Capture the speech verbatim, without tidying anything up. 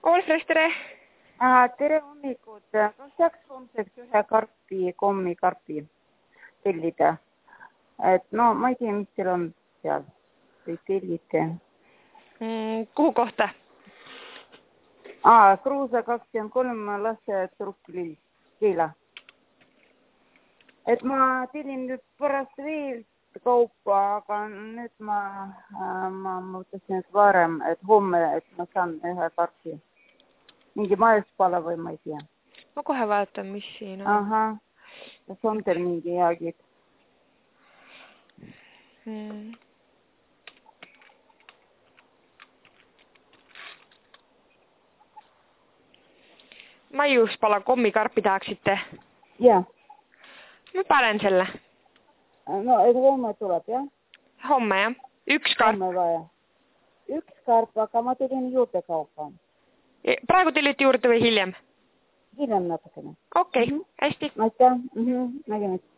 Olfres, tere! Ah, tere hommikut! Kas saaks homseks ühe karpi, kommi karpi tellida? Et no, ma ei tea, mis teil on seal. Või tellite. Mm, kuhu kohta? Ah, Kruusa kakskümmend kolm laste Turukilill. Keila. Et ma tellin nüüd pärast veel kaupa, aga nüüd ma, ma mõtlesin, et varem, et homme, et ma saan ühe karpi. Mingi majuspala või ma ei tea. Ma kohe vaatan, mis siin on. Aha. Kas on teil mingi heagid? Hmm. Maiuspala kommikarpi tahaksite? Jaa. Ma panen selle. No, et homme tuleb, jah? Homme, jah. Üks karp. Homme vaja. Üks karp, aga ma tegin juurde kaupa. Praegu tellite juurde või hiljem? Hiljem natukene. Okei, okay. mm -hmm. Hästi. Aitäh. Mm -hmm. Nägemist.